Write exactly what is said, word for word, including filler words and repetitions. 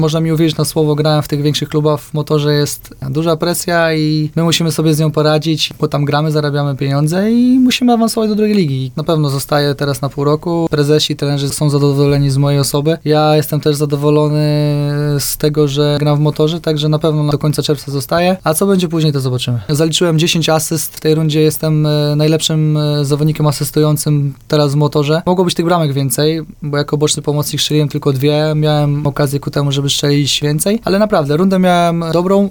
Można mi uwierzyć na słowo, grałem w tych większych klubach, w motorze jest duża presja i my musimy sobie z nią poradzić, bo tam gramy, zarabiamy pieniądze i musimy awansować do drugiej ligi. Na pewno zostaję teraz na pół roku. Prezesi, trenerzy są zadowoleni z mojej osoby. Ja jestem też zadowolony z tego, że gram w motorze, także na pewno do końca czerwca zostaję. A co będzie później, to zobaczymy. Zaliczyłem dziesięć asyst. W tej rundzie jestem najlepszym zawodnikiem asystującym teraz w motorze. Mogło być tych bramek więcej, bo jako boczny pomocnik strzeliłem tylko dwie. Miałem okazję ku temu, żeby strzelić więcej, ale naprawdę rundę miałem dobrą.